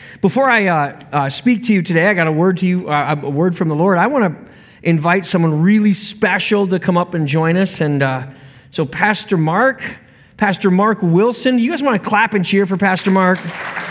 Before I speak to you today, I got a word to you, a word from the Lord. I want to invite someone really special to come up and join us. And so Pastor Mark Wilson, you guys want to clap and cheer for Pastor Mark?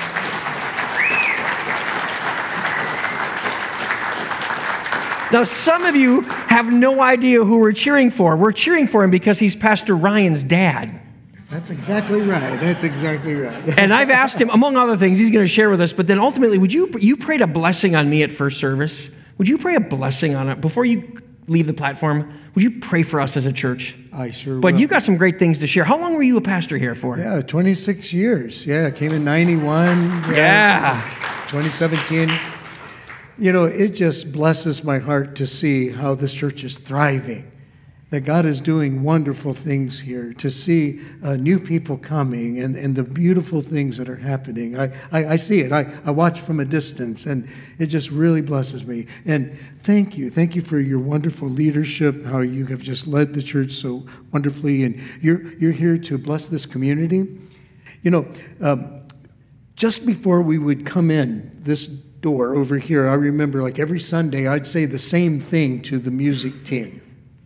Now, some of you have no idea who we're cheering for. We're cheering for him because he's Pastor Ryan's dad. That's exactly right. And I've asked him, among other things, he's going to share with us, but then ultimately, you prayed a blessing on me at first service. Would you pray a blessing on it? Before you leave the platform, would you pray for us as a church? I sure will. But you got some great things to share. How long were you a pastor here for? Yeah, 26 years. Yeah, I came in 91. Yeah. 2017. You know, it just blesses my heart to see how this church is thriving, that God is doing wonderful things here, to see new people coming and the beautiful things that are happening. I see it. I watch from a distance, and it just really blesses me. And thank you for your wonderful leadership, how you have just led the church so wonderfully, and you're here to bless this community. You know, just before we would come in this door over here, I remember like every Sunday I'd say the same thing to the music team.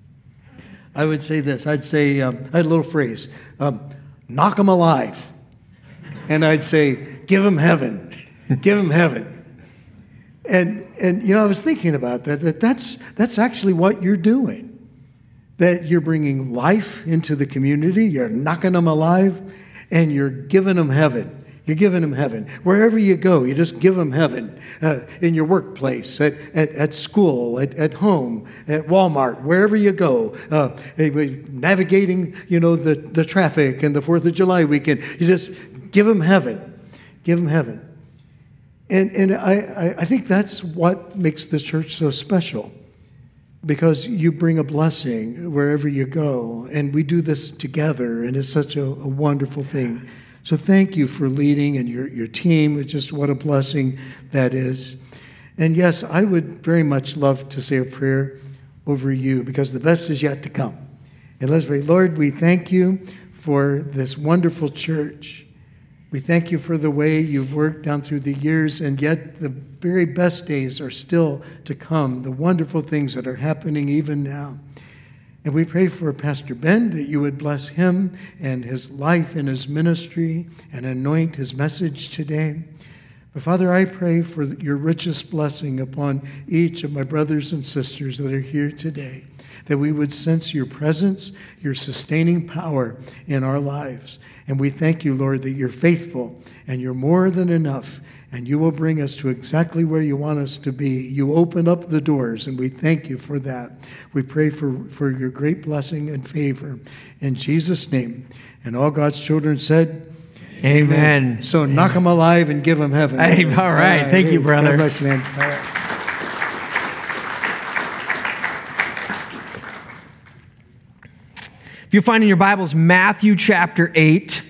I would say this. I'd say, I had a little phrase, knock them alive. And I'd say, give them heaven. Give them heaven. And you know, I was thinking about that's actually what you're doing. That you're bringing life into the community, you're knocking them alive, and you're giving them heaven. You're giving them heaven. Wherever you go, you just give them heaven. In your workplace, at school, at home, at Walmart, wherever you go, navigating, you know, the traffic and the 4th of July weekend, you just give them heaven. Give them heaven. And I think that's what makes the church so special, because you bring a blessing wherever you go, and we do this together, and it's such a wonderful thing. So thank you for leading, and your team. It's just what a blessing that is. And yes, I would very much love to say a prayer over you, because the best is yet to come. And let's pray. Lord, we thank you for this wonderful church. We thank you for the way you've worked down through the years, and yet the very best days are still to come, the wonderful things that are happening even now. And we pray for Pastor Ben, that you would bless him and his life and his ministry and anoint his message today. But Father, I pray for your richest blessing upon each of my brothers and sisters that are here today, that we would sense your presence, your sustaining power in our lives. And we thank you, Lord, that you're faithful and you're more than enough, and you will bring us to exactly where you want us to be. You open up the doors, and we thank you for that. We pray for your great blessing and favor. In Jesus' name. And all God's children said, Amen. So knock them alive and give them heaven. Hey, all right. Thank you, brother. God bless you, man. All right. If you find in your Bibles, Matthew chapter 8.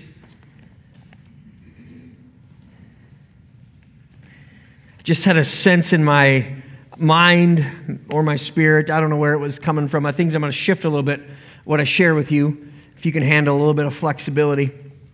Just had a sense in my mind or my spirit. I don't know where it was coming from. I think I'm going to shift a little bit what I share with you, if you can handle a little bit of flexibility.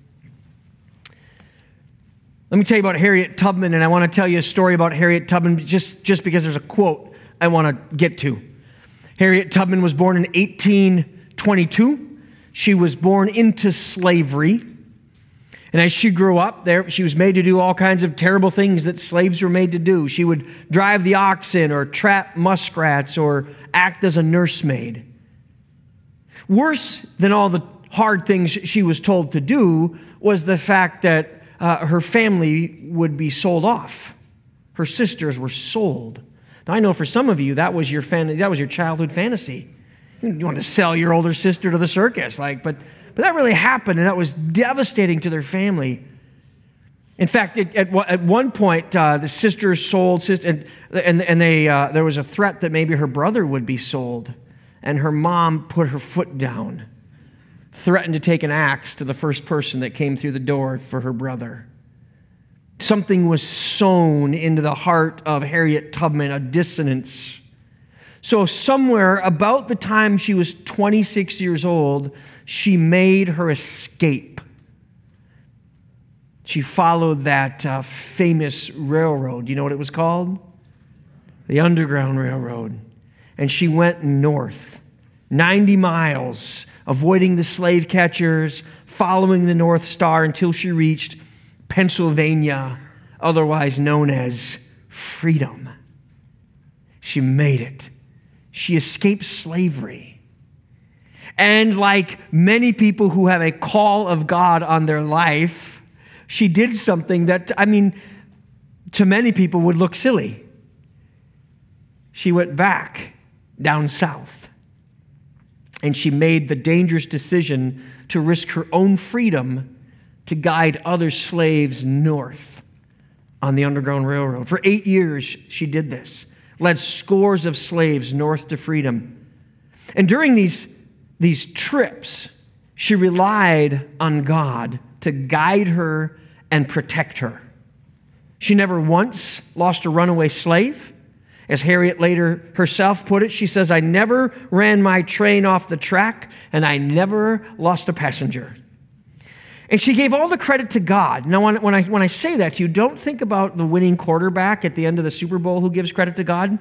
Let me tell you about Harriet Tubman, and I want to tell you a story about Harriet Tubman just because there's a quote I want to get to. Harriet Tubman was born in 1822. She was born into slavery. And as she grew up there, she was made to do all kinds of terrible things that slaves were made to do. She would drive the oxen or trap muskrats or act as a nursemaid. Worse than all the hard things she was told to do was the fact that her family would be sold off. Her sisters were sold. Now, I know for some of you that was your childhood fantasy. You wanted to sell your older sister to the circus, but that really happened, and that was devastating to their family. In fact, at one point, the sisters sold, and there was a threat that maybe her brother would be sold, and her mom put her foot down, threatened to take an axe to the first person that came through the door for her brother. Something was sown into the heart of Harriet Tubman, a dissonance. So somewhere about the time she was 26 years old, she made her escape. She followed that famous railroad. Do you know what it was called? The Underground Railroad. And she went north, 90 miles, avoiding the slave catchers, following the North Star until she reached Pennsylvania, otherwise known as freedom. She made it. She escaped slavery. And like many people who have a call of God on their life, she did something that, to many people would look silly. She went back down south. And she made the dangerous decision to risk her own freedom to guide other slaves north on the Underground Railroad. For 8 years, she did this, led scores of slaves north to freedom. And during these trips, she relied on God to guide her and protect her. She never once lost a runaway slave. As Harriet later herself put it, she says, "I never ran my train off the track, and I never lost a passenger." And she gave all the credit to God. Now, when I say that to you, don't think about the winning quarterback at the end of the Super Bowl who gives credit to God.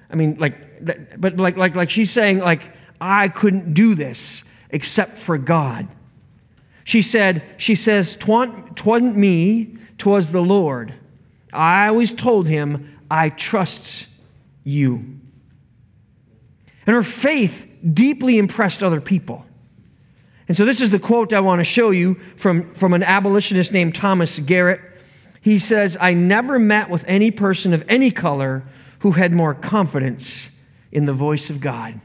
But she's saying, I couldn't do this except for God. She says, "'Twasn't me, 'twas the Lord. I always told him, I trust you." And her faith deeply impressed other people. And so this is the quote I want to show you from an abolitionist named Thomas Garrett. He says, "I never met with any person of any color who had more confidence in the voice of God."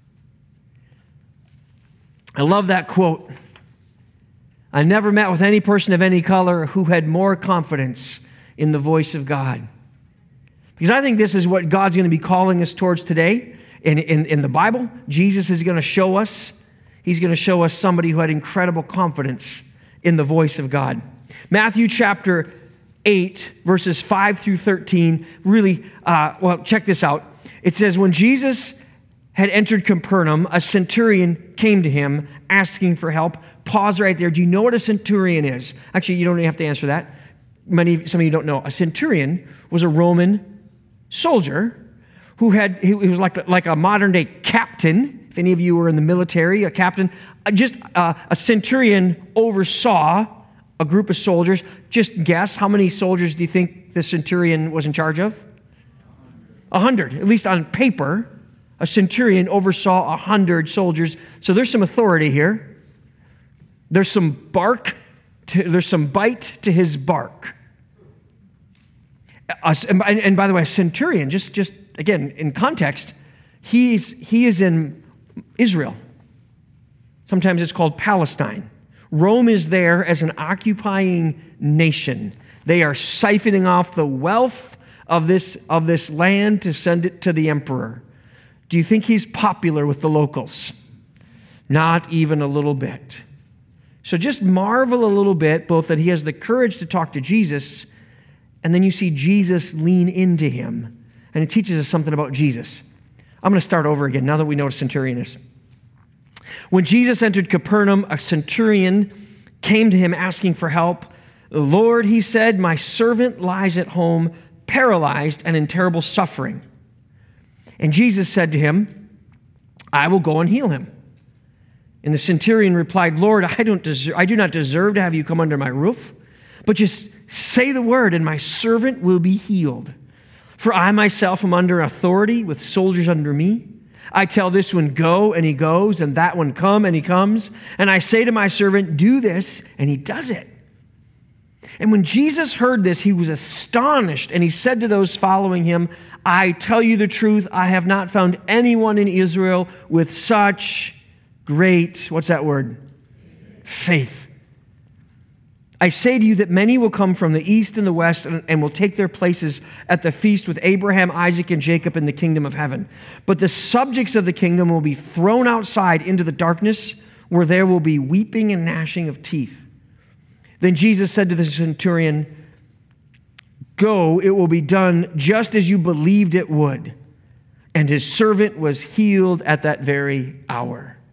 I love that quote. I never met with any person of any color who had more confidence in the voice of God. Because I think this is what God's going to be calling us towards today. In the Bible, Jesus is going to show us. He's going to show us somebody who had incredible confidence in the voice of God. Matthew chapter 8, verses 5 through 13, really, check this out. It says, "When Jesus had entered Capernaum, a centurion came to him asking for help." Pause right there. Do you know what a centurion is? Actually, you don't even have to answer that. Some of you don't know. A centurion was a Roman soldier who was like a modern day captain. If any of you were in the military, a captain, a centurion oversaw a group of soldiers. Just guess, how many soldiers do you think the centurion was in charge of? 100. At least on paper, a centurion oversaw 100 soldiers. So there's some authority here. There's some bite to his bark. And by the way, a centurion, just again, in context, he is in Israel. Sometimes it's called Palestine. Rome is there as an occupying nation. They are siphoning off the wealth of this land to send it to the emperor. Do you think he's popular with the locals? Not even a little bit. So just marvel a little bit, both that he has the courage to talk to Jesus, and then you see Jesus lean into him. And it teaches us something about Jesus. I'm going to start over again now that we know what a centurion is. When Jesus entered Capernaum, a centurion came to him asking for help. "Lord," he said, "my servant lies at home, paralyzed and in terrible suffering." And Jesus said to him, "I will go and heal him." And the centurion replied, "Lord, I do not deserve to have you come under my roof, but just say the word and my servant will be healed. For I myself am under authority with soldiers under me. I tell this one, go, and he goes, and that one, come, and he comes. And I say to my servant, do this, and he does it." And when Jesus heard this, he was astonished, and he said to those following him, "I tell you the truth, I have not found anyone in Israel with such great," what's that word? Faith. "I say to you that many will come from the east and the west and will take their places at the feast with Abraham, Isaac, and Jacob in the kingdom of heaven. But the subjects of the kingdom will be thrown outside into the darkness, where there will be weeping and gnashing of teeth." Then Jesus said to the centurion, "Go, it will be done just as you believed it would." And his servant was healed at that very hour.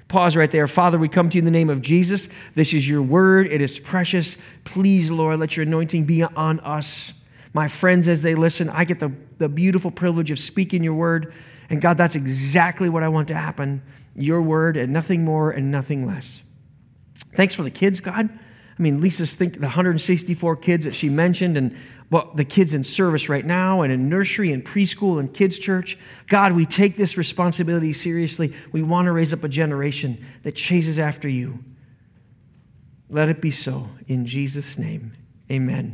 Pause right there. Father, we come to you in the name of Jesus. This is your word. It is precious. Please, Lord, let your anointing be on us. My friends, as they listen, I get the beautiful privilege of speaking your word. And God, that's exactly what I want to happen. Your word and nothing more and nothing less. Thanks for the kids, God. I mean, Lisa's the 164 kids that she mentioned, and the kids in service right now, and in nursery and preschool and kids' church. God, we take this responsibility seriously. We want to raise up a generation that chases after you. Let it be so. In Jesus' name, amen.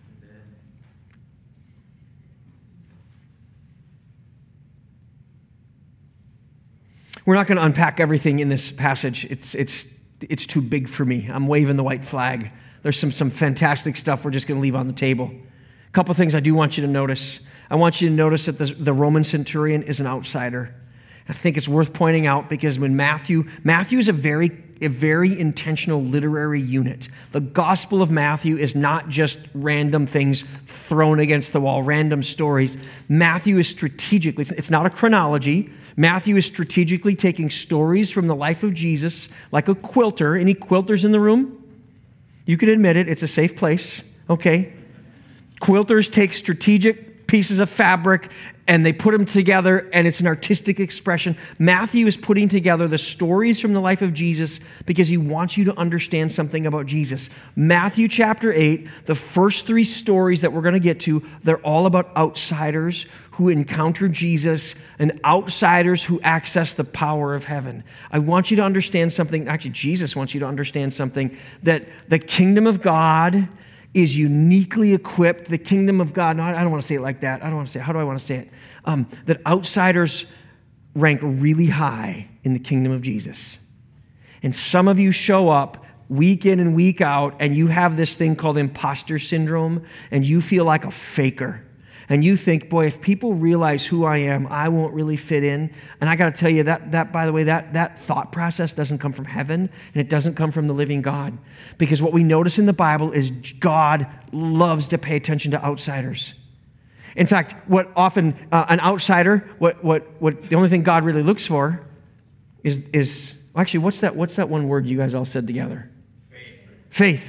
We're not going to unpack everything in this passage. It's too big for me. I'm waving the white flag. There's some fantastic stuff we're just going to leave on the table. A couple things I do want you to notice. I want you to notice that the Roman centurion is an outsider. I think it's worth pointing out because when Matthew is a very intentional literary unit. The Gospel of Matthew is not just random things thrown against the wall, random stories. Matthew is strategically, it's not a chronology. Matthew is strategically taking stories from the life of Jesus like a quilter. Any quilters in the room? You can admit it. It's a safe place. Okay. Quilters take strategic pieces of fabric and they put them together, and it's an artistic expression. Matthew is putting together the stories from the life of Jesus because he wants you to understand something about Jesus. Matthew chapter 8, the first 3 stories that we're going to get to, they're all about outsiders who encounter Jesus and outsiders who access the power of heaven. I want you to understand something. Actually, Jesus wants you to understand something, that the kingdom of God is uniquely equipped. The kingdom of God, no, I don't want to say it like that. I don't want to say it. How do I want to say it? That outsiders rank really high in the kingdom of Jesus. And some of you show up week in and week out, and you have this thing called imposter syndrome, and you feel like a faker. And you think, boy, if people realize who I am, I won't really fit in. And I got to tell you, that by the way, that thought process doesn't come from heaven, and it doesn't come from the living God. Because what we notice in the Bible is God loves to pay attention to outsiders. In fact, what often an outsider, what the only thing God really looks for is actually, what's that one word you guys all said together? Faith.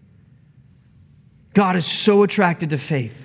God is so attracted to faith.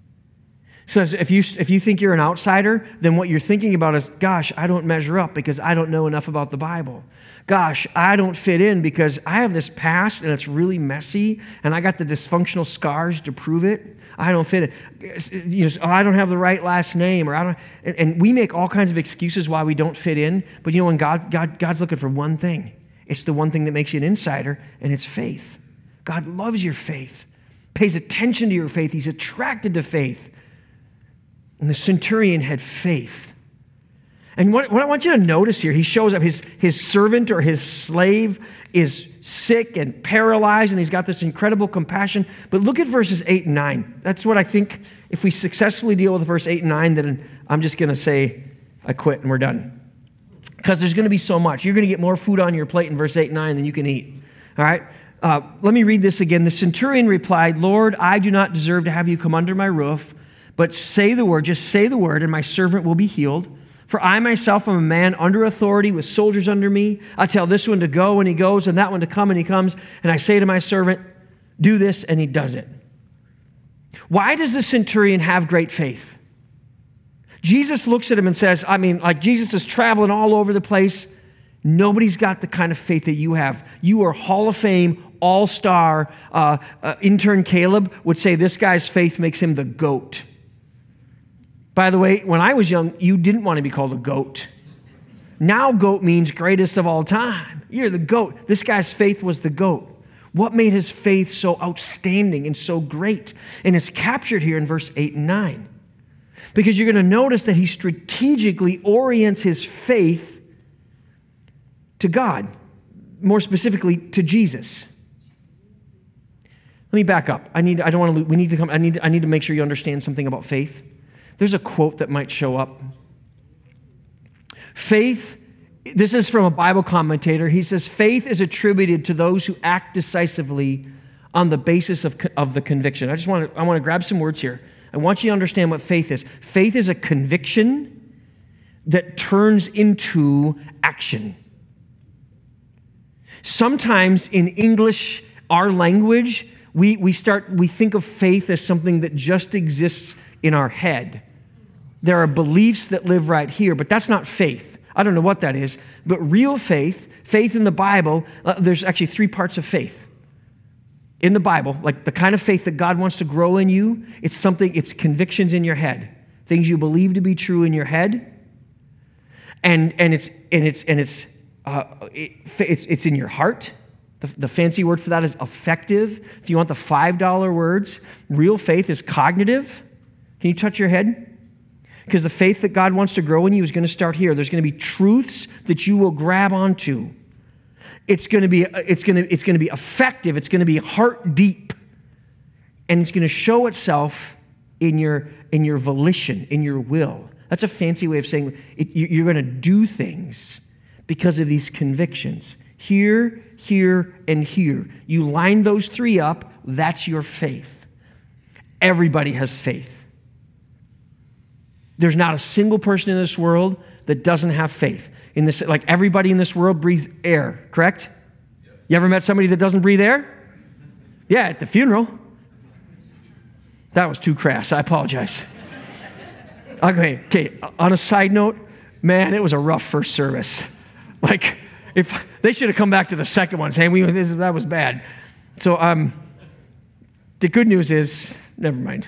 So if you think you're an outsider, then what you're thinking about is, gosh, I don't measure up because I don't know enough about the Bible. Gosh, I don't fit in because I have this past and it's really messy and I got the dysfunctional scars to prove it. I don't fit in. I don't have the right last name, or I don't. And we make all kinds of excuses why we don't fit in. But when God's looking for one thing. It's the one thing that makes you an insider, and it's faith. God loves your faith, pays attention to your faith. He's attracted to faith. And the centurion had faith. And what I want you to notice here, he shows up, his servant or his slave is sick and paralyzed, and he's got this incredible compassion. But look at verses 8 and 9. That's what I think, if we successfully deal with verse 8 and 9, then I'm just going to say, I quit and we're done. Because there's going to be so much. You're going to get more food on your plate in verse 8 and 9 than you can eat. All right? Let me read this again. The centurion replied, Lord, I do not deserve to have you come under my roof, but say the word, just say the word, and my servant will be healed. For I myself am a man under authority with soldiers under me. I tell this one to go, and he goes, and that one to come, and he comes. And I say to my servant, do this, and he does it. Why does the centurion have great faith? Jesus looks at him and says, Jesus is traveling all over the place. Nobody's got the kind of faith that you have. You are Hall of Fame, all-star. Intern Caleb would say this guy's faith makes him the GOAT. By the way, when I was young, you didn't want to be called a goat. Now GOAT means greatest of all time. You're the GOAT. This guy's faith was the GOAT. What made his faith so outstanding and so great? And it's captured here in verse 8 and 9. Because you're going to notice that he strategically orients his faith to God, more specifically to Jesus. Let me back up. I need to make sure you understand something about faith. There's a quote that might show up. Faith, this is from a Bible commentator. He says, faith is attributed to those who act decisively on the basis of the conviction. I want to grab some words here. I want you to understand what faith is. Faith is a conviction that turns into action. Sometimes in English, our language, we think of faith as something that just exists in our head. There are beliefs that live right here, but that's not faith. I don't know what that is, but real faith in the Bible, there's actually 3 parts of faith. In the Bible, like the kind of faith that God wants to grow in you, it's convictions in your head, things you believe to be true in your head, and it's in your heart. The fancy word for that is affective. If you want the $5 words, real faith is cognitive. Can you touch your head? Because the faith that God wants to grow in you is going to start here. There's going to be truths that you will grab onto. It's going to be effective. It's going to be heart deep, and it's going to show itself in your volition, in your will. That's a fancy way of saying you're going to do things because of these convictions. Here, here, and here. You line those 3 up. That's your faith. Everybody has faith. There's not a single person in this world that doesn't have faith. Like everybody in this world breathes air, correct? You ever met somebody that doesn't breathe air? Yeah, at the funeral. That was too crass. I apologize. Okay. On a side note, man, it was a rough first service. Like, if they should have come back to the second one saying that was bad. So, the good news is, never mind.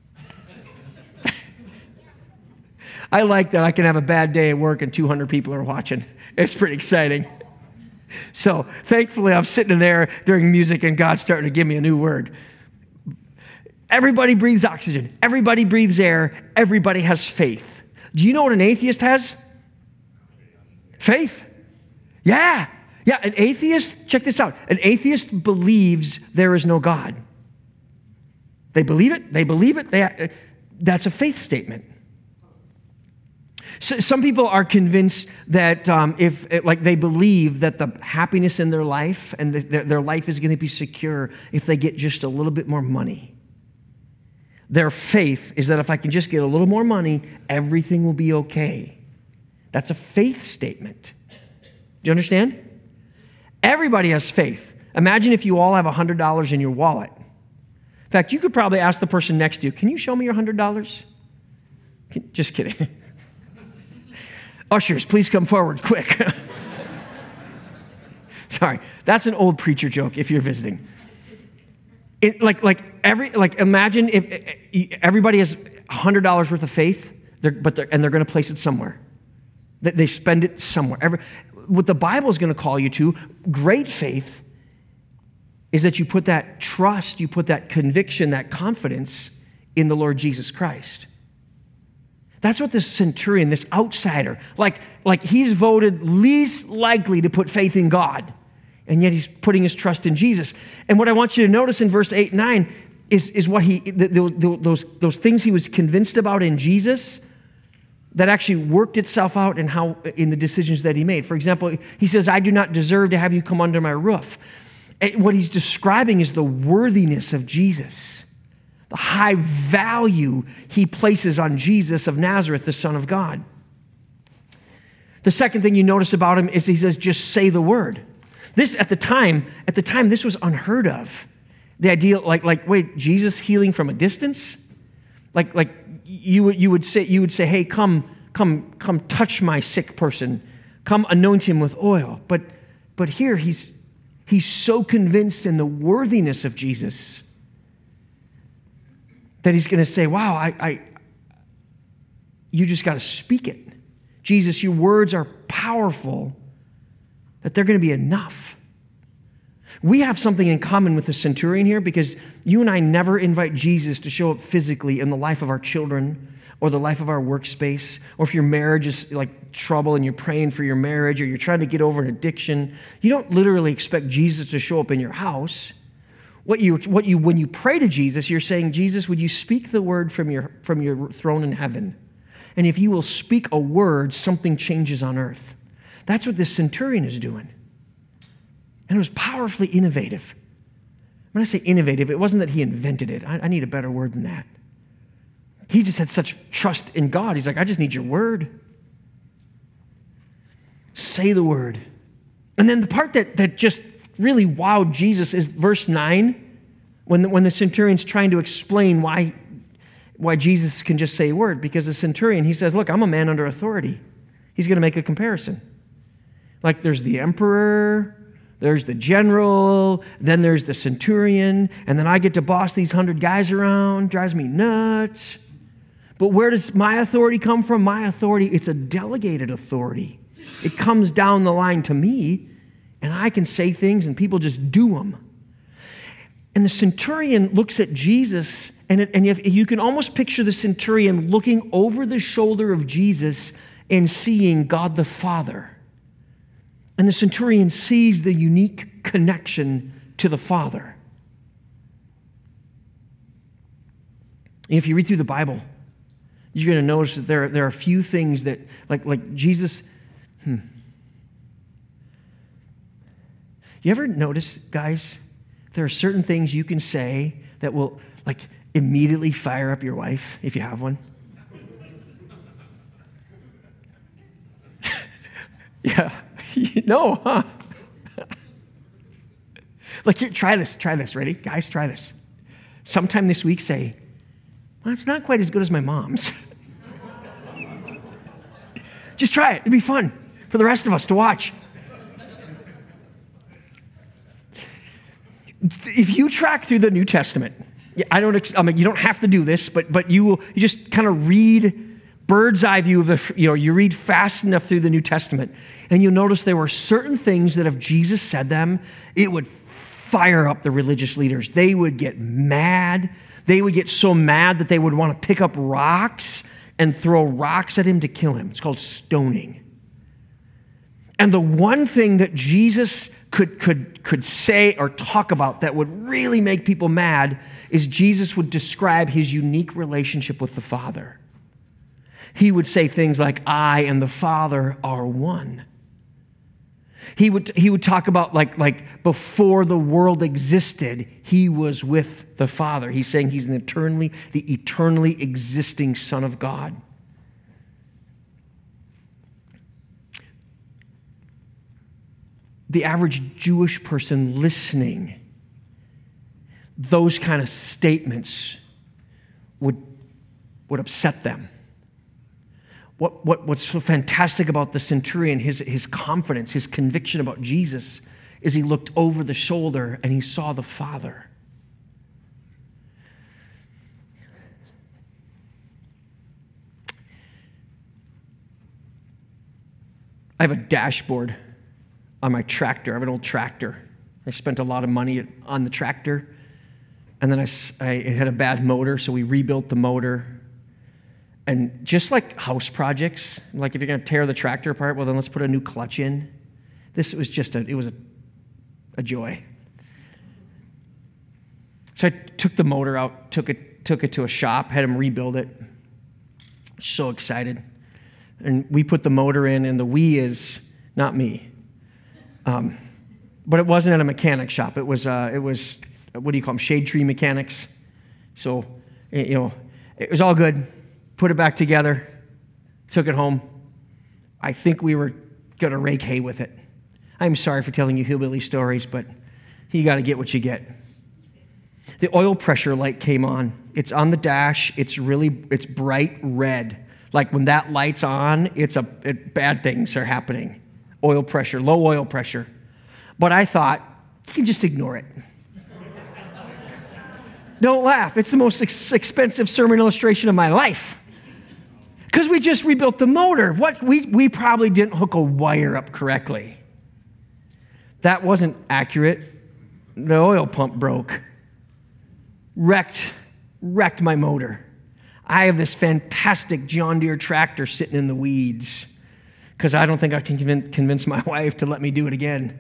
I like that I can have a bad day at work and 200 people are watching. It's pretty exciting. So thankfully I'm sitting in there during music and God's starting to give me a new word. Everybody breathes oxygen. Everybody breathes air. Everybody has faith. Do you know what an atheist has? Faith. Yeah. An atheist, check this out. An atheist believes there is no God. They believe it. That's a faith statement. So some people are convinced that they believe that the happiness in their life and their life is going to be secure if they get just a little bit more money. Their faith is that if I can just get a little more money, everything will be okay. That's a faith statement. Do you understand? Everybody has faith. Imagine if you all have $100 in your wallet. In fact, you could probably ask the person next to you, can you show me your $100? Just kidding. Ushers, please come forward, quick. Sorry, that's an old preacher joke if you're visiting. Imagine if everybody has $100 worth of faith, they're going to place it somewhere. They spend it somewhere. What the Bible is going to call you to, great faith, is that you put that trust, you put that conviction, that confidence in the Lord Jesus Christ. That's what this centurion, this outsider, like he's voted least likely to put faith in God, and yet he's putting his trust in Jesus. And what I want you to notice in verse 8 and 9 is what those things he was convinced about in Jesus that actually worked itself out in the decisions that he made. For example, he says, I do not deserve to have you come under my roof. And what he's describing is the worthiness of Jesus, the high value he places on Jesus of Nazareth, the Son of God. The second thing you notice about him is he says, just say the word. This, at the time, this was unheard of. The idea, wait, Jesus healing from a distance? You would say, hey, come touch my sick person. Come anoint him with oil. But here he's so convinced in the worthiness of Jesus that he's going to say, wow, you just got to speak it. Jesus, your words are powerful, that they're going to be enough. We have something in common with the centurion here because you and I never invite Jesus to show up physically in the life of our children or the life of our workspace, or if your marriage is like trouble and you're praying for your marriage or you're trying to get over an addiction. You don't literally expect Jesus to show up in your house. When you pray to Jesus, you're saying, Jesus, would you speak the word from your throne in heaven? And if you will speak a word, something changes on earth. That's what this centurion is doing. And it was powerfully innovative. When I say innovative, it wasn't that he invented it. I need a better word than that. He just had such trust in God. He's like, I just need your word. Say the word. And then the part that just really wowed Jesus is verse 9, when the centurion's trying to explain why Jesus can just say a word. Because the centurion, he says, look, I'm a man under authority. He's going to make a comparison. Like there's the emperor, there's the general, then there's the centurion, and then I get to boss these 100 guys around, drives me nuts. But where does my authority come from? My authority, it's a delegated authority. It comes down the line to me, and I can say things and people just do them. And the centurion looks at Jesus, and you can almost picture the centurion looking over the shoulder of Jesus and seeing God the Father. And the centurion sees the unique connection to the Father. And if you read through the Bible, you're going to notice that there are a few things that, like Jesus... You ever notice, guys, there are certain things you can say that will, immediately fire up your wife, if you have one? Yeah. No, huh? Try this. Ready? Guys, try this. Sometime this week say, well, it's not quite as good as my mom's. Just try it. It'd be fun for the rest of us to watch. If you track through the New Testament, you don't have to do this, but you just kind of read bird's eye view of you read fast enough through the New Testament, and you'll notice there were certain things that if Jesus said them, it would fire up the religious leaders. They would get mad. They would get so mad that they would want to pick up rocks and throw rocks at him to kill him. It's called stoning. And the one thing that Jesus could say or talk about that would really make people mad is Jesus would describe his unique relationship with the Father. He would say things like, I and the Father are one. He would talk about like before the world existed, he was with the Father. He's saying he's the eternally existing Son of God. The average Jewish person listening, those kind of statements would upset them. What's so fantastic about the centurion, his confidence, his conviction about Jesus, is he looked over the shoulder and he saw the Father. I have a dashboard on my tractor. I have an old tractor. I spent a lot of money on the tractor, and then it had a bad motor, so we rebuilt the motor. And just like house projects, like if you're going to tear the tractor apart, well, then let's put a new clutch in. This was a joy. So I took the motor out, took it to a shop, had them rebuild it. So excited. And we put the motor in, and the we is not me. But it wasn't at a mechanic shop. It was what do you call them? Shade tree mechanics. So, it was all good. Put it back together. Took it home. I think we were going to rake hay with it. I'm sorry for telling you hillbilly stories, but you got to get what you get. The oil pressure light came on. It's on the dash. It's bright red. Like when that light's on, bad things are happening. Oil pressure, low oil pressure. But I thought, you can just ignore it. Don't laugh. It's the most expensive sermon illustration of my life. Because we just rebuilt the motor. We probably didn't hook a wire up correctly. That wasn't accurate. The oil pump broke. Wrecked my motor. I have this fantastic John Deere tractor sitting in the weeds because I don't think I can convince my wife to let me do it again.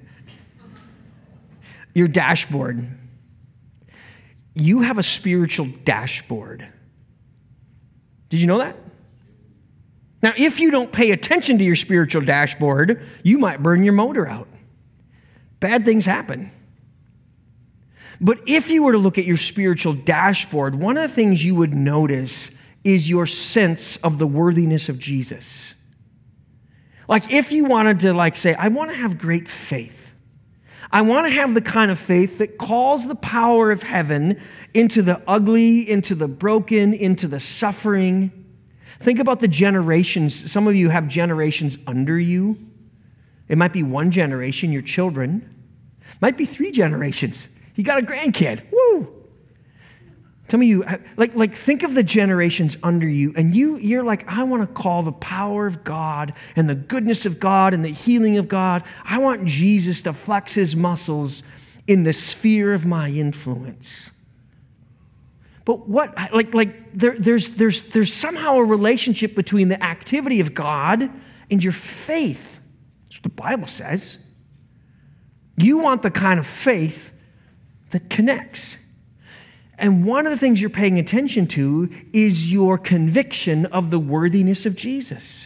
Your dashboard. You have a spiritual dashboard. Did you know that? Now, if you don't pay attention to your spiritual dashboard, you might burn your motor out. Bad things happen. But if you were to look at your spiritual dashboard, one of the things you would notice is your sense of the worthiness of Jesus. Like if you wanted to say, I want to have great faith. I want to have the kind of faith that calls the power of heaven into the ugly, into the broken, into the suffering. Think about the generations. Some of you have generations under you. It might be one generation, your children. It might be 3 generations. You got a grandkid. Woo! Some of you, think of the generations under you, and you're like, I want to call the power of God and the goodness of God and the healing of God. I want Jesus to flex his muscles in the sphere of my influence. But what, there's somehow a relationship between the activity of God and your faith. That's what the Bible says. You want the kind of faith that connects. And one of the things you're paying attention to is your conviction of the worthiness of Jesus.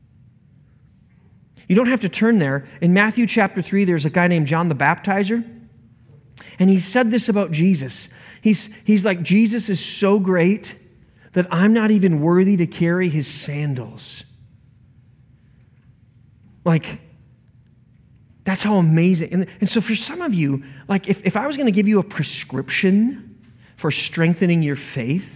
You don't have to turn there. In Matthew chapter 3, there's a guy named John the Baptizer, and he said this about Jesus. He's like, Jesus is so great that I'm not even worthy to carry his sandals. That's how amazing. And so for some of you, if I was going to give you a prescription for strengthening your faith,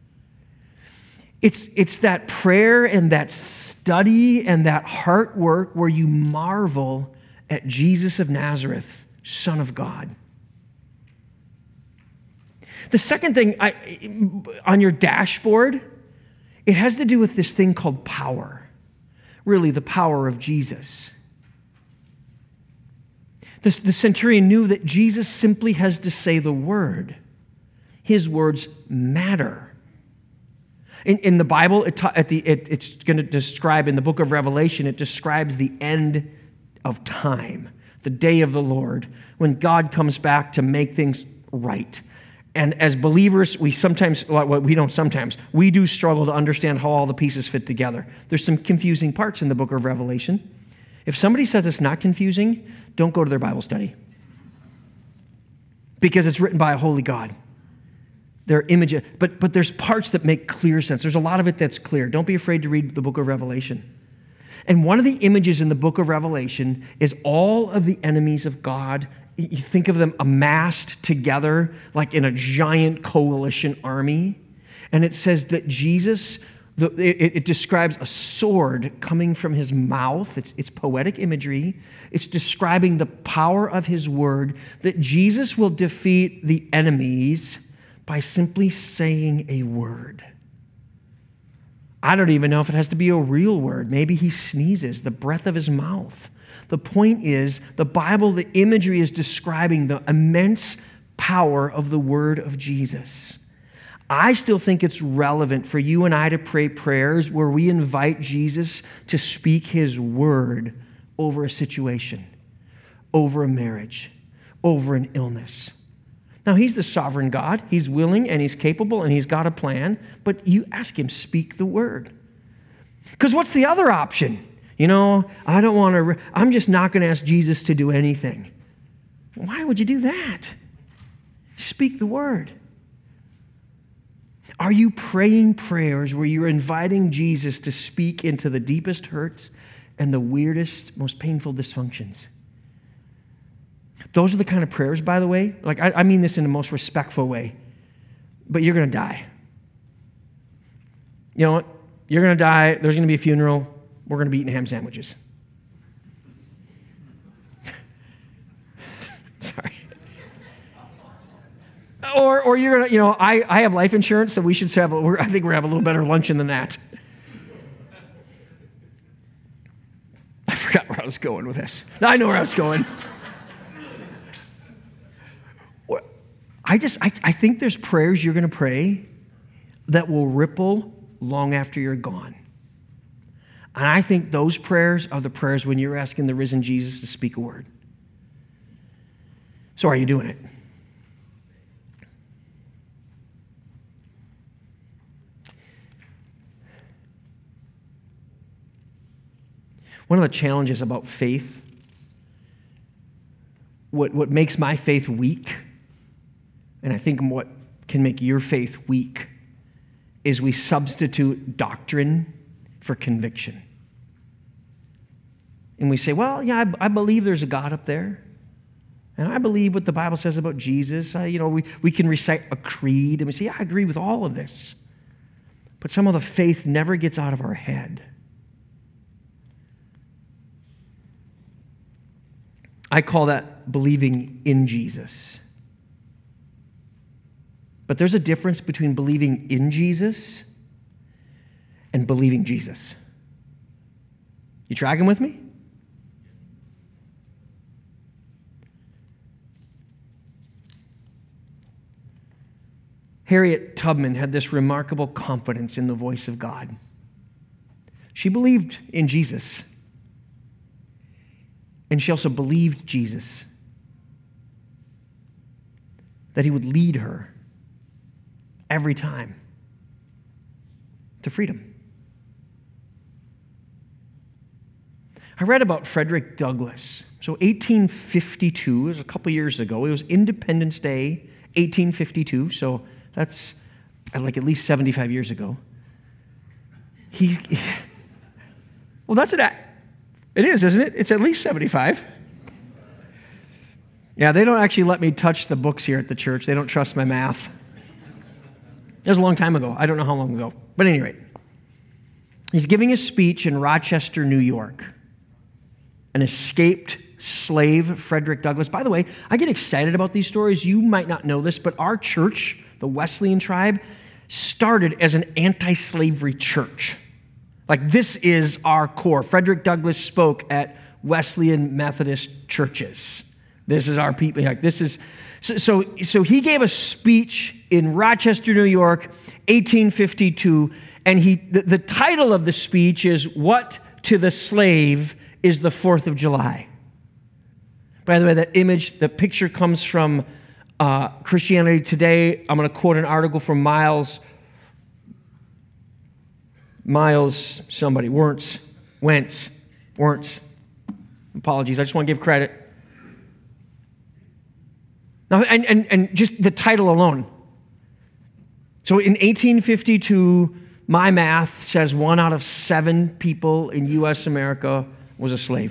it's that prayer and that study and that heart work where you marvel at Jesus of Nazareth, Son of God. The second thing on your dashboard, it has to do with this thing called power. Really, the power of Jesus. The centurion knew that Jesus simply has to say the word. His words matter. In the Bible, it's going to describe, in the book of Revelation, it describes the end of time, the day of the Lord, when God comes back to make things right. And as believers, we do struggle to understand how all the pieces fit together. There's some confusing parts in the book of Revelation. If somebody says it's not confusing, don't go to their Bible study. Because it's written by a holy God. There are images, but there's parts that make clear sense. There's a lot of it that's clear. Don't be afraid to read the book of Revelation. And one of the images in the book of Revelation is all of the enemies of God. You think of them amassed together like in a giant coalition army. And it says that Jesus, it describes a sword coming from his mouth. It's poetic imagery. It's describing the power of his word, that Jesus will defeat the enemies by simply saying a word. I don't even know if it has to be a real word. Maybe he sneezes, the breath of his mouth. The point is, the Bible, the imagery is describing the immense power of the word of Jesus. I still think it's relevant for you and I to pray prayers where we invite Jesus to speak his word over a situation, over a marriage, over an illness. Now, he's the sovereign God. He's willing and he's capable and he's got a plan, but you ask him, speak the word. Because what's the other option? I'm just not going to ask Jesus to do anything. Why would you do that? Speak the word. Are you praying prayers where you're inviting Jesus to speak into the deepest hurts and the weirdest, most painful dysfunctions? Those are the kind of prayers, by the way, I mean this in the most respectful way, but you're going to die. You know what? You're going to die. There's going to be a funeral. We're going to be eating ham sandwiches. Sorry. Or you're going to, I have life insurance, so we should have, I think we're having a little better luncheon than that. I forgot where I was going with this. No, I know where I was going. I think there's prayers you're going to pray that will ripple long after you're gone. And I think those prayers are the prayers when you're asking the risen Jesus to speak a word. So are you doing it? One of the challenges about faith, what makes my faith weak, and I think what can make your faith weak, is we substitute doctrine for conviction. And we say, well, yeah, I believe there's a God up there. And I believe what the Bible says about Jesus. We can recite a creed and we say, yeah, I agree with all of this. But some of the faith never gets out of our head. I call that believing in Jesus. But there's a difference between believing in Jesus and believing Jesus. You tracking with me? Harriet Tubman had this remarkable confidence in the voice of God. She believed in Jesus. And she also believed Jesus, that he would lead her every time to freedom. I read about Frederick Douglass. So 1852, it was a couple years ago. It was Independence Day, 1852, so that's like at least 75 years ago. Well, that's it is, isn't it? It's at least 75. Yeah, they don't actually let me touch the books here at the church. They don't trust my math. It was a long time ago. I don't know how long ago. But at any rate, he's giving a speech in Rochester, New York. An escaped slave, Frederick Douglass. By the way, I get excited about these stories. You might not know this, but our church, the Wesleyan tribe, started as an anti-slavery church. Like, this is our core. Frederick Douglass spoke at Wesleyan Methodist churches. This is our people. Like, this is so he gave a speech in Rochester, New York, 1852, and the title of the speech is "What to the Slave is the 4th of July." By the way, that image, the picture comes from Christianity Today. I'm going to quote an article from Miles somebody, Wentz. Apologies, I just want to give credit. Now, and just the title alone. So in 1852, my math says 1 out of 7 people in U.S. America was a slave.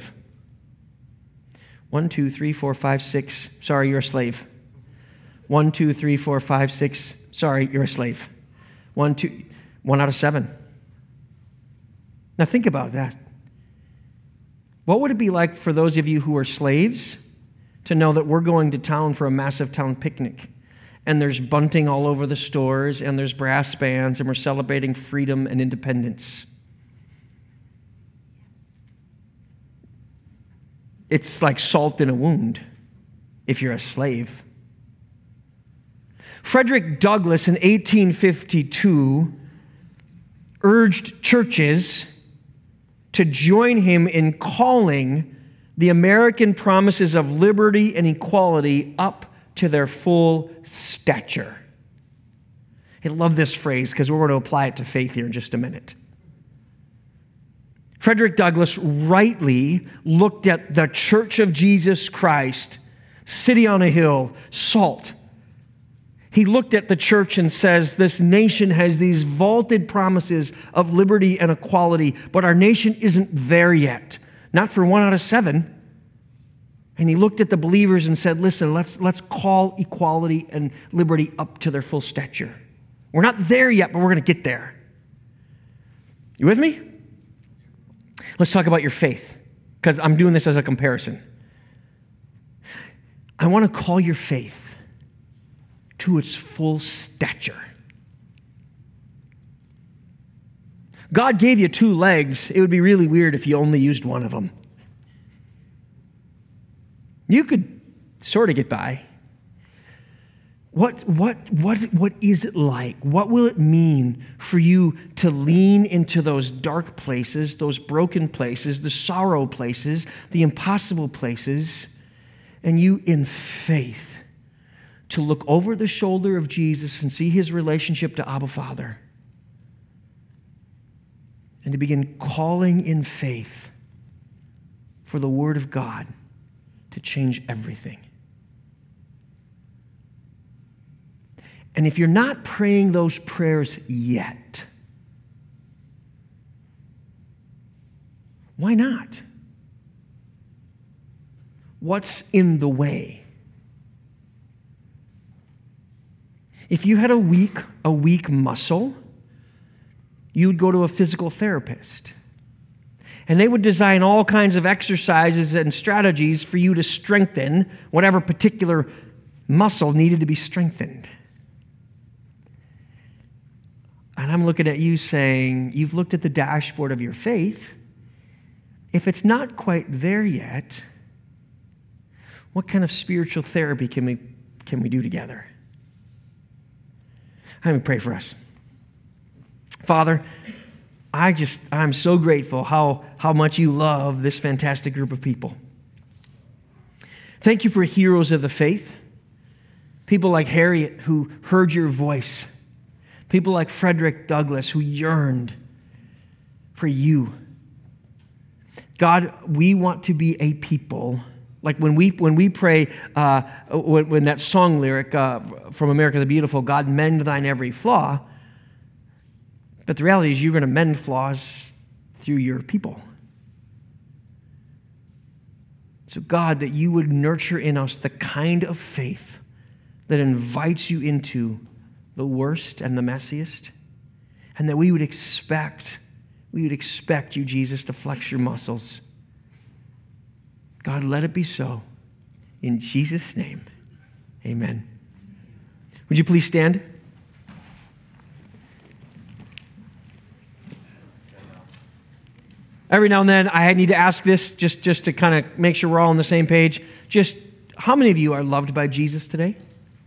1, 2, 3, 4, 5, 6. Sorry, you're a slave. 1, 2, 3, 4, 5, 6. Sorry, you're a slave. 1 out of 7. Now think about that. What would it be like for those of you who are slaves to know that we're going to town for a massive town picnic, and there's bunting all over the stores, and there's brass bands, and we're celebrating freedom and independence? It's like salt in a wound if you're a slave. Frederick Douglass in 1852 urged churches to join him in calling the American promises of liberty and equality up to their full stature. I love this phrase because we're going to apply it to faith here in just a minute. Frederick Douglass rightly looked at the Church of Jesus Christ, city on a hill, salt. He looked at the church and says, this nation has these vaulted promises of liberty and equality, but our nation isn't there yet. Not for 1 out of 7. And he looked at the believers and said, listen, let's call equality and liberty up to their full stature. We're not there yet, but we're going to get there. You with me? Let's talk about your faith, because I'm doing this as a comparison. I want to call your faith to its full stature. God gave you 2 legs. It would be really weird if you only used one of them. You could sort of get by. What is it like? What will it mean for you to lean into those dark places, those broken places, the sorrow places, the impossible places, and you in faith to look over the shoulder of Jesus and see his relationship to Abba Father, and to begin calling in faith for the Word of God to change everything. And if you're not praying those prayers yet, why not? What's in the way? If you had a weak muscle, you would go to a physical therapist. And they would design all kinds of exercises and strategies for you to strengthen whatever particular muscle needed to be strengthened. And I'm looking at you saying, you've looked at the dashboard of your faith. If it's not quite there yet, what kind of spiritual therapy can we do together? Let me pray for us. Father, I'm so grateful how much you love this fantastic group of people. Thank you for heroes of the faith. People like Harriet who heard your voice. People like Frederick Douglass who yearned for you. God, we want to be a people, like when we pray, when that song lyric from America the Beautiful, God mend thine every flaw. But the reality is you're going to mend flaws through your people. So God, that you would nurture in us the kind of faith that invites you into the worst and the messiest, and that we would expect you, Jesus, to flex your muscles. God, let it be so. In Jesus' name, amen. Would you please stand? Every now and then, I need to ask this just to kind of make sure we're all on the same page. Just how many of you are loved by Jesus today?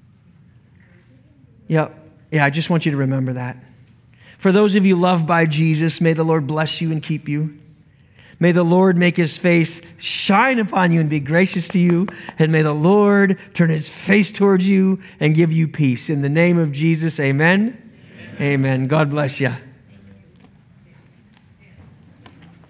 Yeah, I just want you to remember that. For those of you loved by Jesus, may the Lord bless you and keep you. May the Lord make his face shine upon you and be gracious to you. And may the Lord turn his face towards you and give you peace. In the name of Jesus, amen. Amen. God bless you.